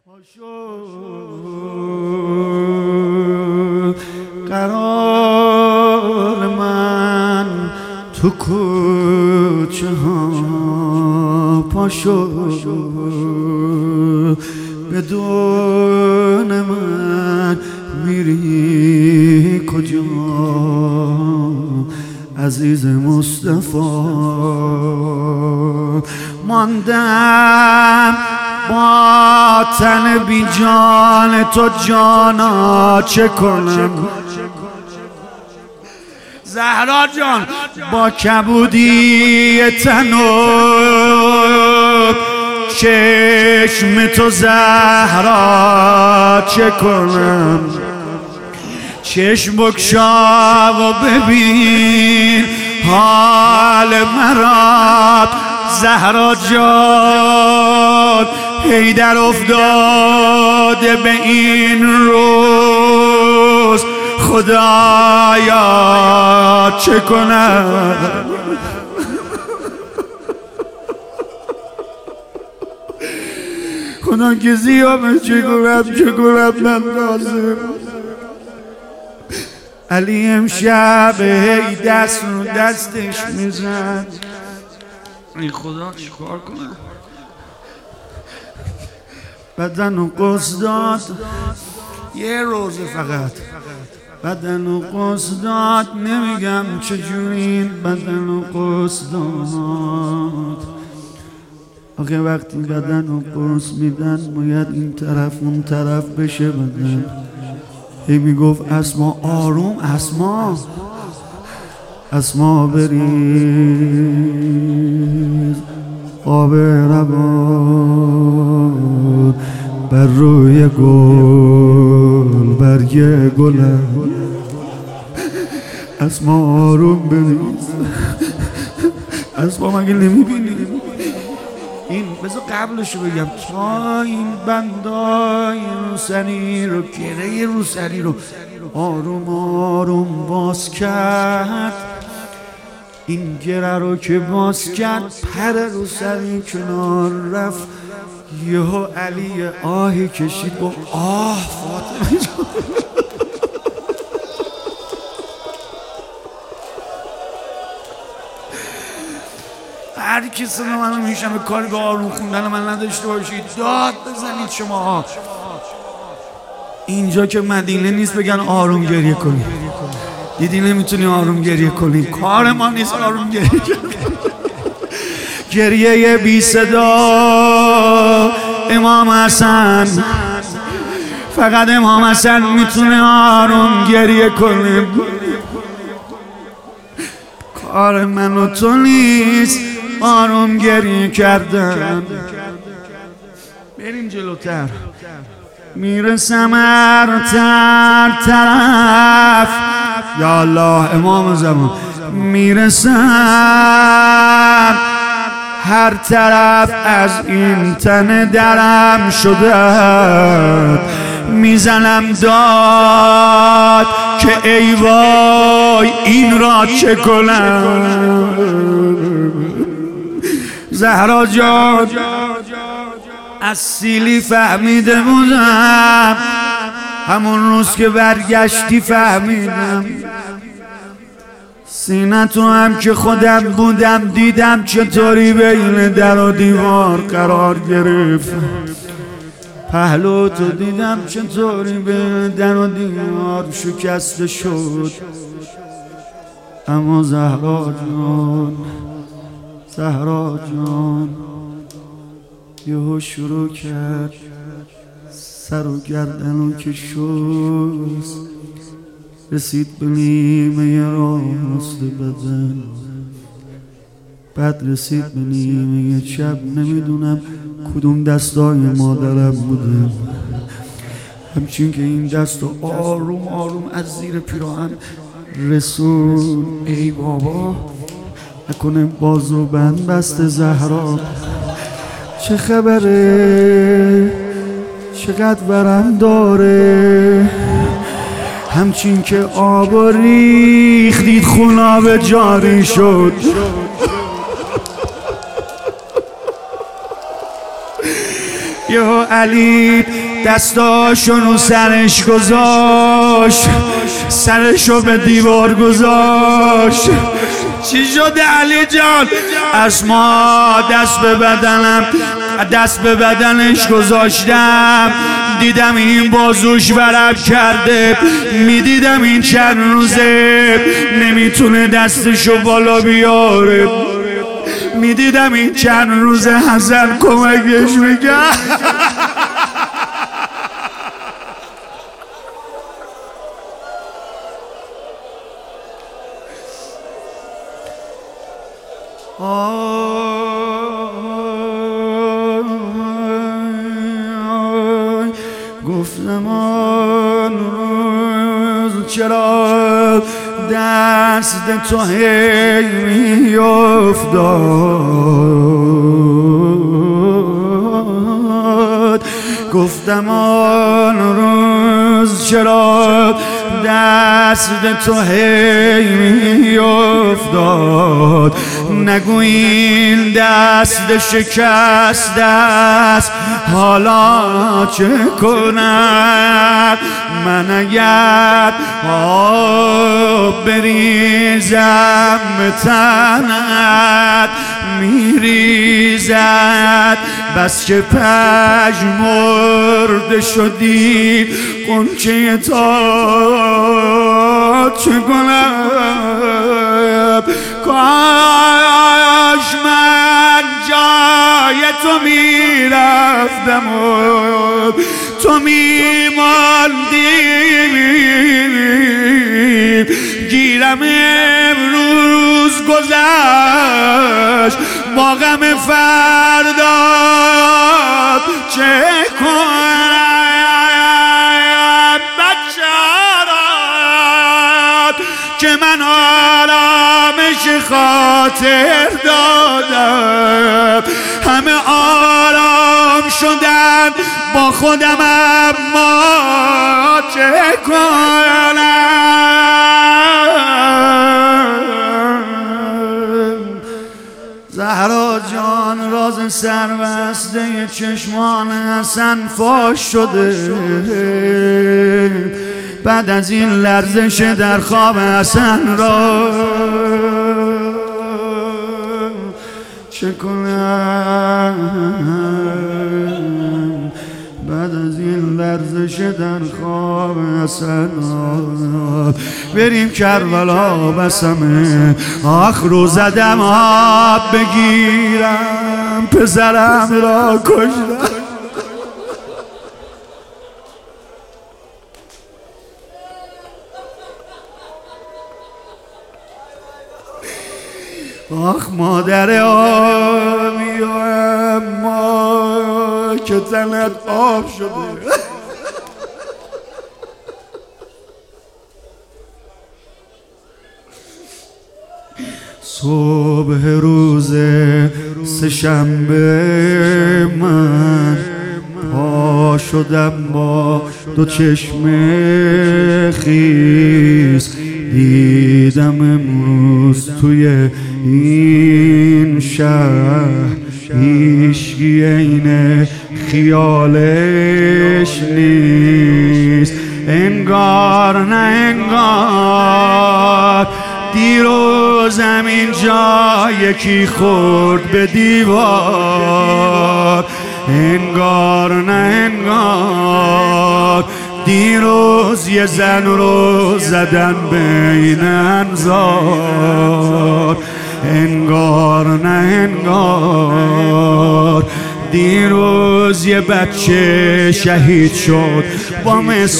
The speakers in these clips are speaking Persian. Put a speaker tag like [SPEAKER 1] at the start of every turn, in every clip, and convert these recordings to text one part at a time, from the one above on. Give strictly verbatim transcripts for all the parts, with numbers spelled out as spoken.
[SPEAKER 1] پاشو قرار من تو کوچه ها، پاشو بدون من میری کجا عزیز مصطفی؟ ماندم با تن بی جان تو جانا، چه کنم زهرا جان با کبودی تن و چشم تو زهرا، چه کنم چشم بگشا و ببین حال مرا زهرا جان. حیدر افتاده به این روز، خدایا چه کنم؟ خدا که زیامه چه کنم چه کنم من لازم. علی امشب هی دست رو دستش میزد. ای خدا چی کار کنم؟ بدن و قصد داد یه روزه فقط، بدن و قصد داد، نمیگم چجوری بدن و قصد داد. آخه وقتی بدن و قصد میدن باید این طرف اون طرف بشه بدن. هی میگفت اسما آروم، اسما اسما بریز آب روان بر روی گل، برگ گل اسما آروم بریز. اسما مگه نمیبینی؟ این بذار قبلشو بگم، تا این بندای روسری رو، گره روسری رو آروم آروم باز کرد. این گره رو که باز کرد پر روسری کنار رفت. یهو علی آهی کشید گفت آه فاطمه جان. هر کسی رو من میشم به کاری به آروم خوندن من نداشته باشید، داد بزنید شما ها. اینجا که مدینه نیست بگن آروم گریه کنی. دیدی نمیتونی آروم گریه کنی، کار ما نیست آروم گریه کنی. گریه بی صدا امام حسن، فقط امام حسن میتونه آروم گریه کنه. کار من و تو نیست آروم گریه کردن. بریم جلوتر، میرسم هر تر طرف، یا الله امام زمان، میرسم هر طرف از این تن درم شده. میزنم داد که ای وای این را چه کنم؟ زهرا جان از سیلی فهمیده بودم، همون روز که برگشتی فهمیدم. سینه تو هم که خودم بودم دیدم چطوری بین در و دیوار قرار گرفت. پهلو تو دیدم چطوری بین در و دیوار شکسته شد. اما زهرا جان، زهرا جان یهو شروع کرد سر و گردنو که شست، رسید به نیمه راست بدن، بعد رسید به نیمه چپ. نمیدونم کدوم دستای مادرم بوده، همچین که این دستو آروم آروم از زیر پیراهن رسون. ای بابا نکنه بازو بند بسته زهرا، چه خبره؟ چقدر ورم داره؟ همچین که آب ریختید خوناب جاری شد. یهو علی دستاشو رو سرش گذاشت، سرشو به دیوار گذاشت. چی شده علی جان؟ اسما دست به بدنم دست به بدنش گذاشتم، دیدم این بازوش ورم کرده، میدیدم این چند روزه نمیتونه دستشو بالا بیاره، میدیدم این چند روزه حسن کمکش میگه. گفتم آن روز چرا دست تو هی میافتاد، گفتم آن روز چرا دست تو هی میافتاد، نگو این دست شکست است حالا چه کنم من، اگر آب بریزم به تنت میریزد، بس که پژمرده شدی غنچه تا چه کنم، کاش من جای تو میرفتم و تو میماندی، گیرم امروز گذشت با غم فردا چه کنم، بچرات که من آرامش خاطر دادم، همه آرام شدن با خودم اما چه کنم. زهرا جان راز سربسته چشمان حسن فاش شده، بعد از این لرزش در خواب حسن را چه کنم، بعد از این لرزش در خواب حسن را بریم کربلا بسمه، آخ رو زدم آب بگیرم پسرم را کشتم. آخ مادر آبی و اما که تنت آب شده، صبح روز سه‌شنبه من پا شدم با دو چشم خیس، دیدم امروز توی این شهر هیچکی عین خیالش نیست، انگار نه انگار دیروز زمین جا یکی خورد به دیوار، انگار نه انگار دیروز یه زن رو زدن بین انظار، انگار نه انگار دیروز یه بچه شهید شد با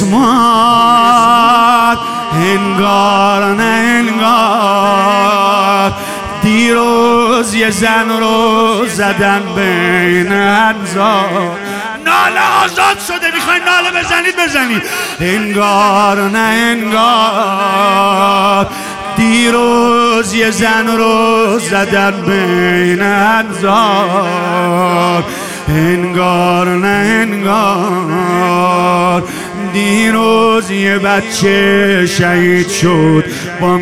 [SPEAKER 1] مسمار، انگار نه انگار دیروز یه زن رو زدن بین انظار. ناله آزاد شده، میخواین ناله بزنید بزنید. انگار نه انگار دیروز یه زن رو زدن بین انظار، انگار نه انگار دیروز یه بچه شهید شد با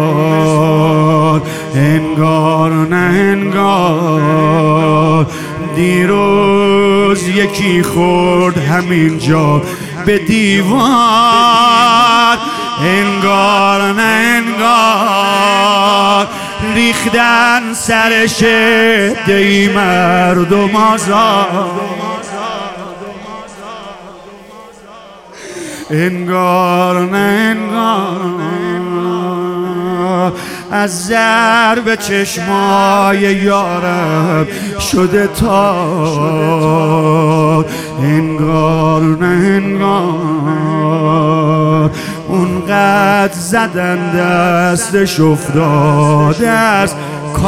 [SPEAKER 1] مسمار، انگار نه انگار دیروز یکی خورد همینجا به دیوار، انگار نه انگار ریختن سرش دی مردم آزاد، انگار نه انگار از ضرب چشمای یارم شده تار، انگار نه انگار اونقدر زدن دستش افتاده از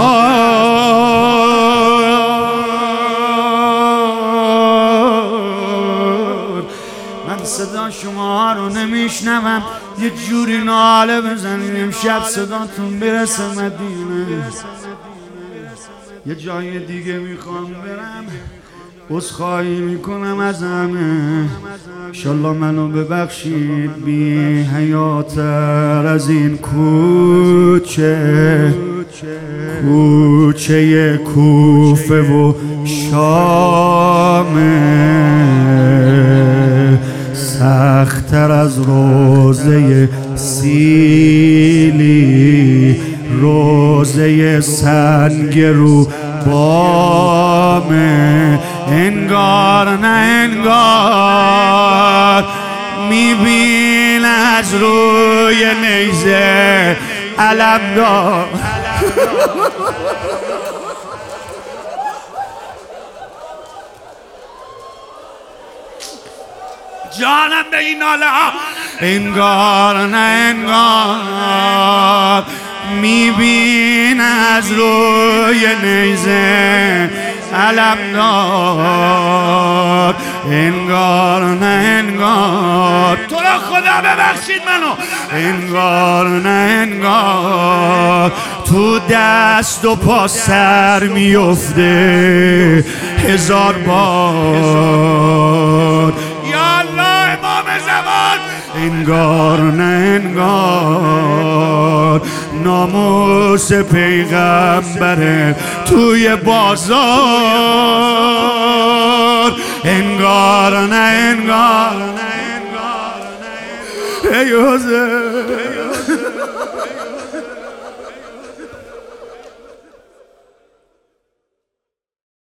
[SPEAKER 1] کار. من صدا شما رو نمیشنوم، یه جوری ناله بزنیم امشب صداتون برسه مدینه. یه جای دیگه میخوام برم، عذرخواهی میکنم از همه، انشالله منو ببخشید. بی حیاتر از این کوچه، کوچه کوفه و شامه، سخت‌تر از روزه سیلی، روزه سنگ رو بامه، انگار نه انگار میبین از روی نیزه علمدار. جانم به این ناله ها، انگار نه انگار میبین از روی نیزه علمدار، انگار نه انگار تو را خدا ببخشید منو، انگار نه انگار تو دست و پا سر میفته هزار بار. یا الله امام زمان، انگار نه انگار ناموس پیغمبره توی بازار، انگار نه انگار ای حسین